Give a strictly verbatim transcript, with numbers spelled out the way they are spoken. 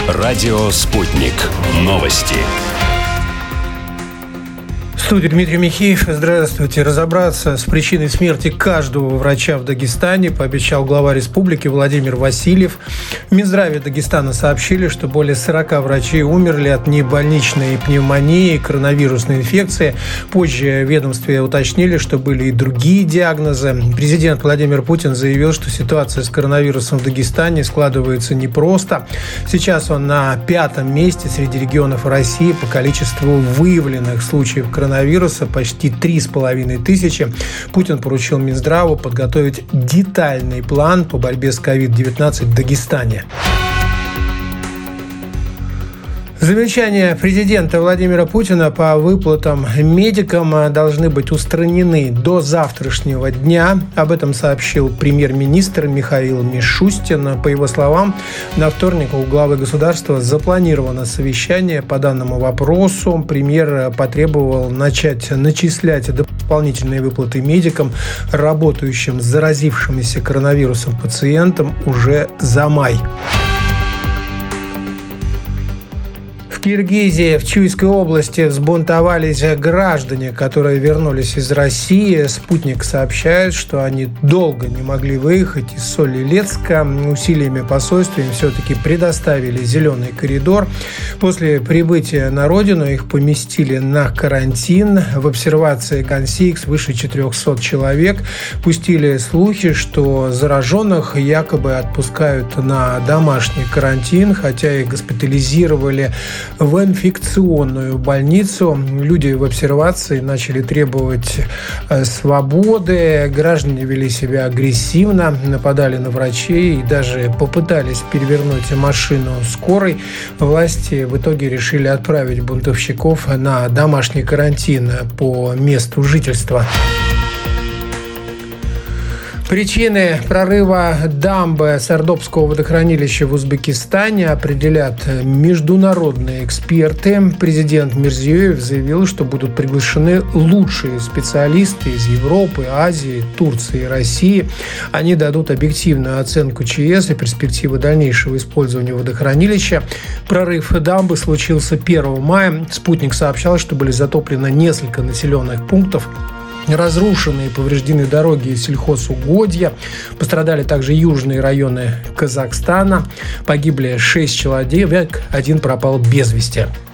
Радио «Спутник». Новости. В студии Дмитрий Михеев. Здравствуйте. Разобраться с причиной смерти каждого врача в Дагестане пообещал глава республики Владимир Васильев. В Минздраве Дагестана сообщили, что более сорока врачей умерли от небольничной пневмонии, коронавирусной инфекции. Позже в ведомстве уточнили, что были и другие диагнозы. Президент Владимир Путин заявил, что ситуация с коронавирусом в Дагестане складывается непросто. Сейчас он на пятом месте среди регионов России по количеству выявленных случаев коронавируса. Коронавируса почти три с половиной тысячи. Путин поручил Минздраву подготовить детальный план по борьбе с ковид девятнадцать в Дагестане. Замечания президента Владимира Путина по выплатам медикам должны быть устранены до завтрашнего дня. Об этом сообщил премьер-министр Михаил Мишустин. По его словам, на вторник у главы государства запланировано совещание по данному вопросу. Премьер потребовал начать начислять дополнительные выплаты медикам, работающим с заразившимися коронавирусом пациентам, уже за май. В Киргизии, в Чуйской области взбунтовались граждане, которые вернулись из России. «Спутник» сообщает, что они долго не могли выехать из Соль-Илецка. Усилиями посольства им все-таки предоставили зеленый коридор. После прибытия на родину их поместили на карантин. В обсервации Гансик свыше четырехсот человек. Пустили слухи, что зараженных якобы отпускают на домашний карантин, хотя их госпитализировали в инфекционную больницу. Люди в обсервации начали требовать свободы. Граждане вели себя агрессивно, нападали на врачей и даже попытались перевернуть машину скорой. Власти в итоге решили отправить бунтовщиков на домашний карантин по месту жительства. Причины прорыва дамбы Сардобского водохранилища в Узбекистане определят международные эксперты. Президент Мирзиёев заявил, что будут приглашены лучшие специалисты из Европы, Азии, Турции и России. Они дадут объективную оценку ЧС и перспективы дальнейшего использования водохранилища. Прорыв дамбы случился первого мая. «Спутник» сообщал, что были затоплены несколько населенных пунктов. Разрушены и повреждены дороги и сельхозугодья. Пострадали также южные районы Казахстана. Погибли шесть человек, один пропал без вести.